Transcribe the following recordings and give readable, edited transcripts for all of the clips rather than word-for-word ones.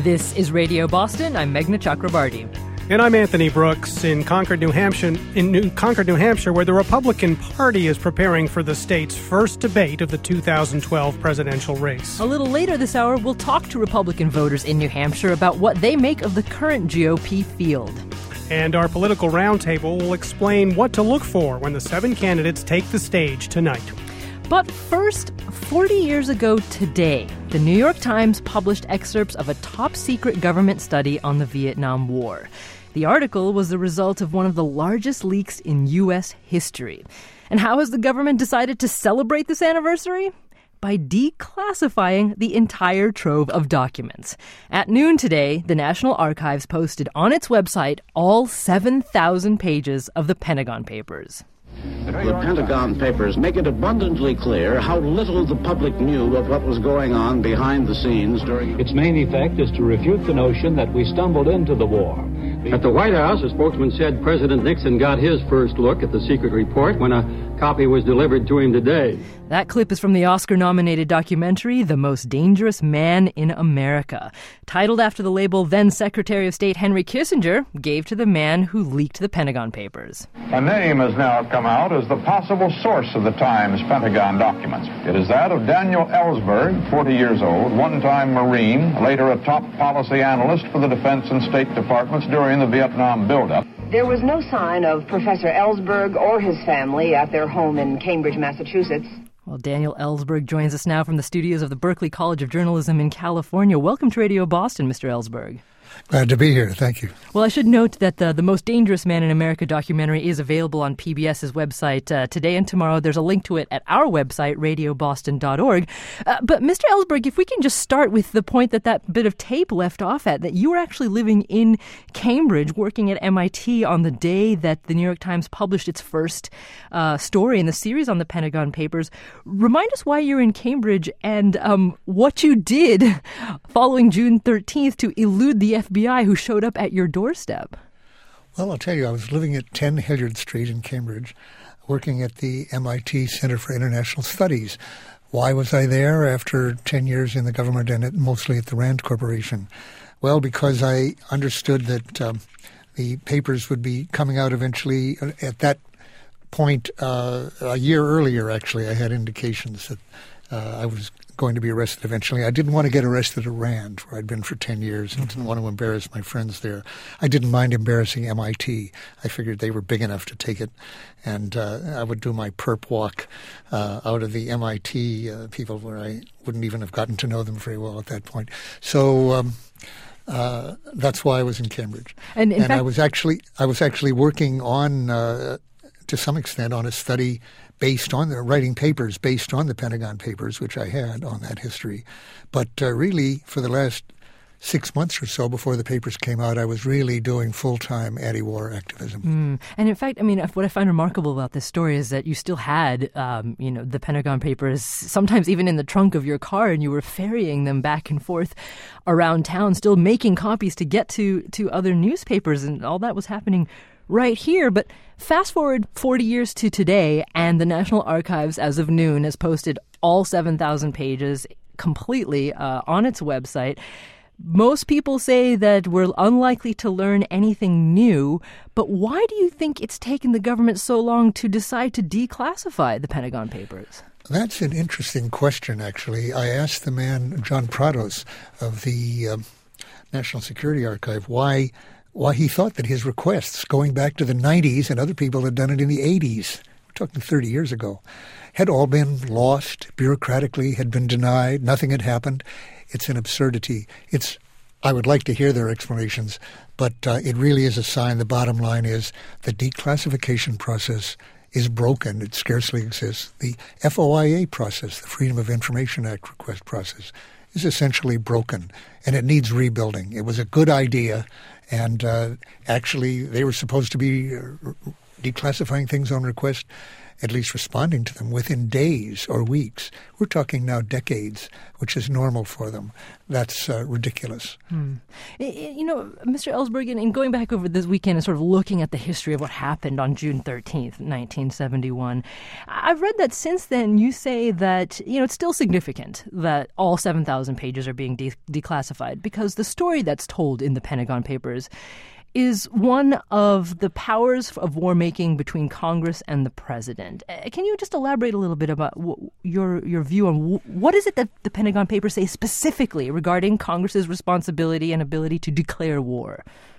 This is Radio Boston. I'm Meghna Chakrabarty. And I'm Anthony Brooks in Concord, New Hampshire, where the Republican Party is preparing for the state's first debate of the 2012 presidential race. A little later this hour, we'll talk to Republican voters in New Hampshire about what they make of the current GOP field. And our political roundtable will explain what to look for when the 7 candidates take the stage tonight. But first, 40 years ago today, the New York Times published excerpts of a top-secret government study on the Vietnam War. The article was the result of one of the largest leaks in U.S. history. And how has the government decided to celebrate this anniversary? By declassifying the entire trove of documents. At noon today, the National Archives posted on its website all 7,000 pages of the Pentagon Papers. The Pentagon Papers make it abundantly clear how little the public knew of what was going on behind the scenes during... Its main effect is to refute the notion that we stumbled into the war. At the White House, a spokesman said President Nixon got his first look at the secret report when a copy was delivered to him today. That clip is from the Oscar-nominated documentary, The Most Dangerous Man in America, titled after the label then-Secretary of State Henry Kissinger gave to the man who leaked the Pentagon Papers. A name has now come out as the possible source of the Times Pentagon documents. It is that of Daniel Ellsberg, 40 years old, one-time Marine, later a top policy analyst for the Defense and State Departments during the Vietnam buildup. There was no sign of Professor Ellsberg or his family at their home in Cambridge, Massachusetts. Well, Daniel Ellsberg joins us now from the studios of the Berkeley College of Journalism in California. Welcome to Radio Boston, Mr. Ellsberg. Glad to be here. Thank you. Well, I should note that the Most Dangerous Man in America documentary is available on PBS's website today and tomorrow. There's a link to it at our website, radioboston.org. But Mr. Ellsberg, if we can just start with the point that bit of tape left off at, that you were actually living in Cambridge, working at MIT on the day that the New York Times published its first story in the series on the Pentagon Papers. Remind us why you're in Cambridge and what you did following June 13th to elude the FBI who showed up at your doorstep. Well, I'll tell you, I was living at 10 Hilliard Street in Cambridge, working at the MIT Center for International Studies. Why was I there after 10 years in the government and mostly at the Rand Corporation? Well, because I understood that the papers would be coming out eventually. At that point, a year earlier, actually, I had indications that I was going to be arrested eventually. I didn't want to get arrested at Rand, where I'd been for 10 years, and didn't want to embarrass my friends there. I didn't mind embarrassing MIT. I figured they were big enough to take it, and I would do my perp walk out of the MIT people where I wouldn't even have gotten to know them very well at that point. So that's why I was in Cambridge. And in fact, I was actually working on, to some extent, on a study based on writing papers based on the Pentagon Papers, which I had on that history. But really, for the last 6 months or so before the papers came out, I was really doing full-time anti-war activism. And in fact, I mean, what I find remarkable about this story is that you still had, the Pentagon Papers, sometimes even in the trunk of your car, and you were ferrying them back and forth around town, still making copies to get to other newspapers, and all that was happening right here. But fast forward 40 years to today, and the National Archives, as of noon, has posted all 7,000 pages completely on its website. Most people say that we're unlikely to learn anything new, but why do you think it's taken the government so long to decide to declassify the Pentagon Papers? That's an interesting question, actually. I asked the man, John Prados, of the National Security Archive, why he thought that his requests, going back to the 90s, and other people had done it in the 80s, we're talking 30 years ago, had all been lost bureaucratically, had been denied, nothing had happened. It's an absurdity. I would like to hear their explanations, but it really is a sign. The bottom line is the declassification process is broken. It scarcely exists. The FOIA process, the Freedom of Information Act request process, is essentially broken, and it needs rebuilding. It was a good idea, and actually they were supposed to be declassifying things on request, at least responding to them within days or weeks. We're talking now decades, which is normal for them. That's ridiculous. You know, Mr. Ellsberg, in going back over this weekend and sort of looking at the history of what happened on June 13th, 1971, I've read that since then you say that, you know, it's still significant that all 7,000 pages are being declassified because the story that's told in the Pentagon Papers is one of the powers of war-making between Congress and the president. Can you just elaborate a little bit about your view on what is it that the Pentagon Papers say specifically regarding Congress's responsibility and ability to declare war?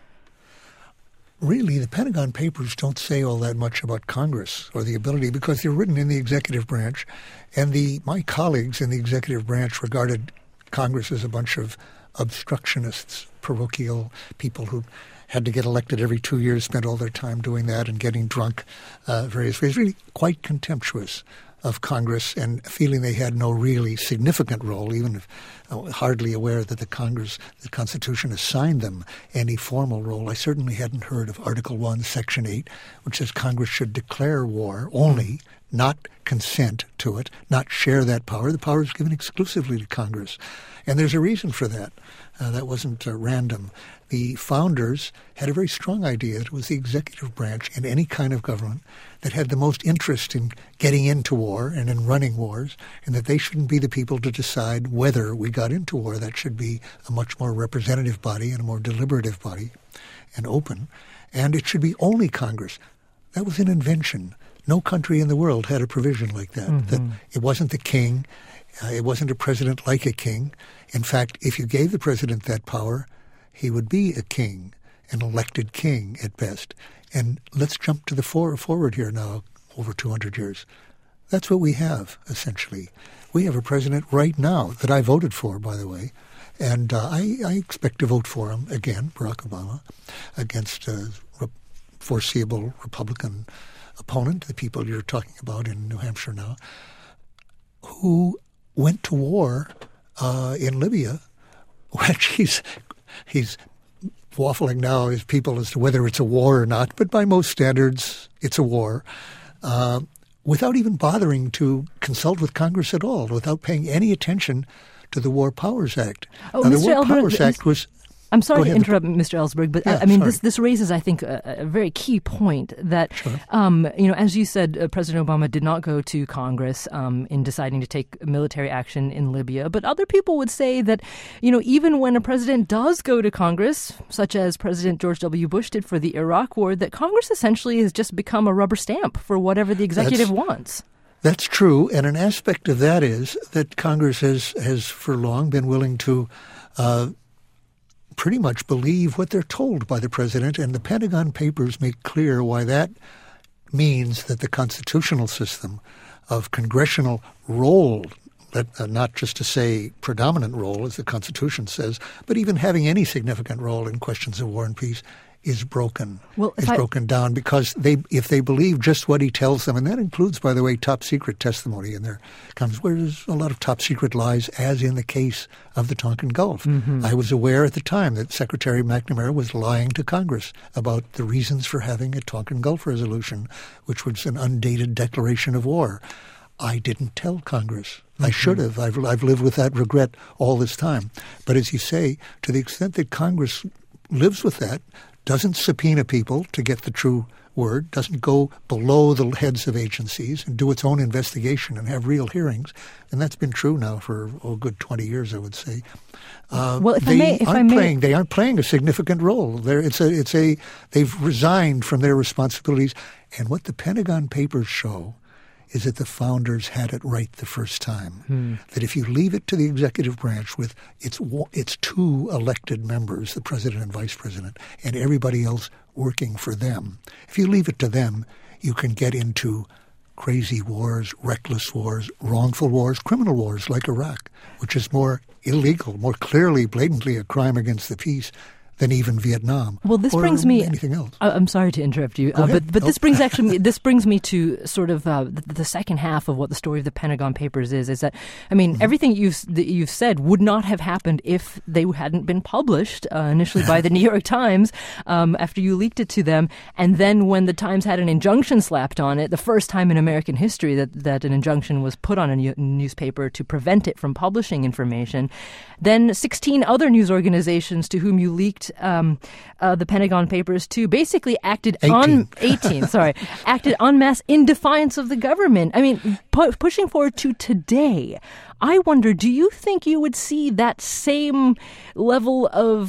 Really, the Pentagon Papers don't say all that much about Congress or the ability because they're written in the executive branch, and my colleagues in the executive branch regarded Congress as a bunch of obstructionists, parochial people who had to get elected every 2 years, spent all their time doing that and getting drunk various ways, really quite contemptuous of Congress and feeling they had no really significant role, even if hardly aware that the Constitution assigned them any formal role. I certainly hadn't heard of Article 1, Section 8, which says Congress should declare war only, not consent to it, not share that power. The power is given exclusively to Congress. And there's a reason for that. That wasn't random. The founders had a very strong idea that it was the executive branch in any kind of government that had the most interest in getting into war and in running wars, and that they shouldn't be the people to decide whether we got into war. That should be a much more representative body and a more deliberative body and open. And it should be only Congress. That was an invention. No country in the world had a provision like that, that it wasn't the king. It wasn't a president like a king. In fact, if you gave the president that power, he would be a king, an elected king at best. And let's jump to the forward here now, over 200 years. That's what we have, essentially. We have a president right now that I voted for, by the way, and I expect to vote for him again, Barack Obama, against a foreseeable Republican opponent, the people you're talking about in New Hampshire now, who went to war in Libya, which he's waffling now his people as to whether it's a war or not, but by most standards, it's a war, without even bothering to consult with Congress at all, without paying any attention to the War Powers Act. Oh, now, the Mr. War Ellsberg, Powers Act was... I'm sorry to interrupt, Mr. Ellsberg, but yeah, I mean, sorry. this raises, I think, a very key point that, Sure. you know, as you said, President Obama did not go to Congress in deciding to take military action in Libya. But other people would say that, you know, even when a president does go to Congress, such as President George W. Bush did for the Iraq War, that Congress essentially has just become a rubber stamp for whatever the executive wants. That's true, and an aspect of that is that Congress has for long been willing to pretty much believe what they're told by the president, and the Pentagon Papers make clear why that means that the constitutional system of congressional role, not just to say predominant role, as the Constitution says, but even having any significant role in questions of war and peace, is broken. Broken down because if they believe just what he tells them, and that includes, by the way, top secret testimony in there comes where there's a lot of top secret lies, as in the case of the Tonkin Gulf. I was aware at the time that Secretary McNamara was lying to Congress about the reasons for having a Tonkin Gulf resolution, which was an undated declaration of war. I didn't tell Congress. I should have. I've lived with that regret all this time. But as you say, to the extent that Congress lives with that, doesn't subpoena people to get the true word, doesn't go below the heads of agencies and do its own investigation and have real hearings, and that's been true now for a good 20 years, I would say. They aren't playing a significant role. They've resigned from their responsibilities, and what the Pentagon Papers show is that the founders had it right the first time. That if you leave it to the executive branch with its two elected members, the president and vice president, and everybody else working for them, if you leave it to them, you can get into crazy wars, reckless wars, wrongful wars, criminal wars like Iraq, which is more illegal, more clearly, blatantly a crime against the peace than even Vietnam. Well, this or brings me. Anything else? I'm sorry to interrupt you, but this brings me to sort of the second half of what the story of the Pentagon Papers is. Is that everything you've said would not have happened if they hadn't been published initially by the New York Times after you leaked it to them, and then when the Times had an injunction slapped on it, the first time in American history that an injunction was put on a newspaper to prevent it from publishing information, then 16 other news organizations to whom you leaked the Pentagon Papers to basically acted 18. acted en masse in defiance of the government. I mean, pushing forward to today, I wonder, do you think you would see that same level of,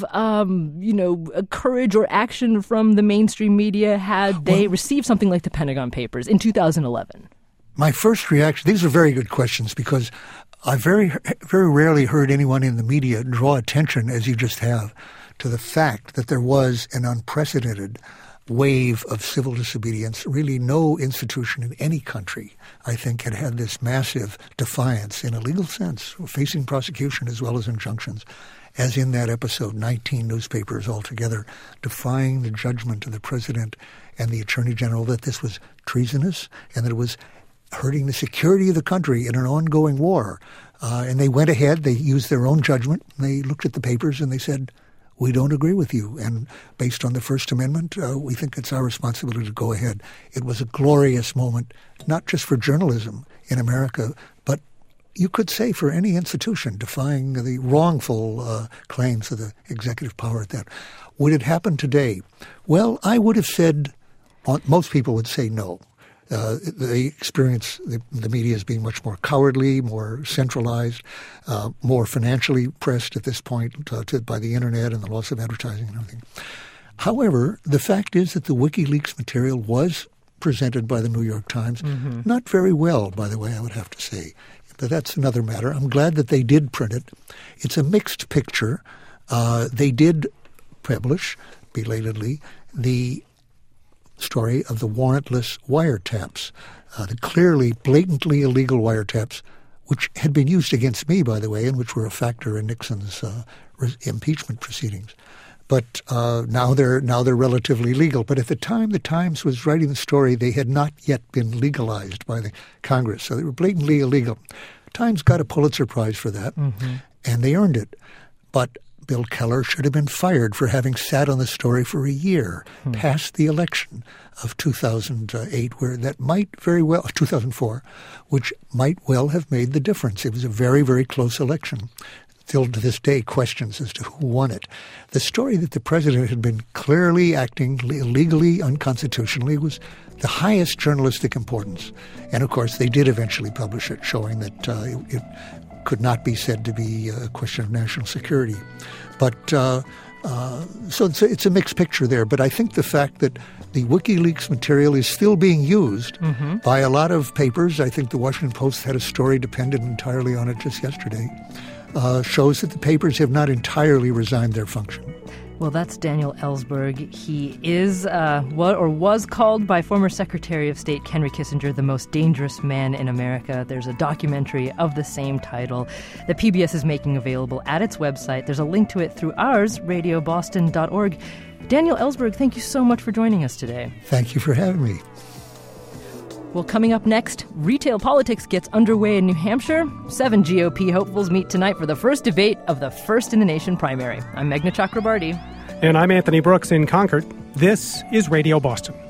courage or action from the mainstream media had they received something like the Pentagon Papers in 2011? My first reaction, these are very good questions, because I very, very rarely heard anyone in the media draw attention, as you just have, to the fact that there was an unprecedented wave of civil disobedience. Really no institution in any country, I think, had this massive defiance in a legal sense, facing prosecution as well as injunctions, as in that episode, 19 newspapers altogether defying the judgment of the president and the attorney general that this was treasonous and that it was hurting the security of the country in an ongoing war. And they went ahead, they used their own judgment, they looked at the papers and they said, we don't agree with you. And based on the First Amendment, we think it's our responsibility to go ahead. It was a glorious moment, not just for journalism in America, but you could say for any institution defying the wrongful claims of the executive power at that. Would it happen today? Well, I would have said, most people would say no. They experience the media as being much more cowardly, more centralized, more financially pressed at this point by the internet and the loss of advertising and everything. However, the fact is that the WikiLeaks material was presented by the New York Times, not very well, by the way, I would have to say. But that's another matter. I'm glad that they did print it. It's a mixed picture. They did publish, belatedly, the story of the warrantless wiretaps, the clearly, blatantly illegal wiretaps, which had been used against me, by the way, and which were a factor in Nixon's impeachment proceedings. But now they're relatively legal. But at the time the Times was writing the story, they had not yet been legalized by the Congress, so they were blatantly illegal. Times got a Pulitzer Prize for that, and they earned it. But Bill Keller should have been fired for having sat on the story for a year past the election of 2008, where that might very well, 2004, which might well have made the difference. It was a very, very close election. Still to this day, questions as to who won it. The story that the president had been clearly acting illegally, unconstitutionally, was the highest journalistic importance. And of course, they did eventually publish it, showing that it could not be said to be a question of national security. But so it's a mixed picture there. But I think the fact that the WikiLeaks material is still being used by a lot of papers, I think the Washington Post had a story dependent entirely on it just yesterday, shows that the papers have not entirely resigned their function. Well, that's Daniel Ellsberg. He is was called by former Secretary of State Henry Kissinger the most dangerous man in America. There's a documentary of the same title that PBS is making available at its website. There's a link to it through ours, radioboston.org. Daniel Ellsberg, thank you so much for joining us today. Thank you for having me. Well, coming up next, retail politics gets underway in New Hampshire. 7 GOP hopefuls meet tonight for the first debate of the First in the Nation primary. I'm Meghna Chakrabarty. And I'm Anthony Brooks in Concord. This is Radio Boston.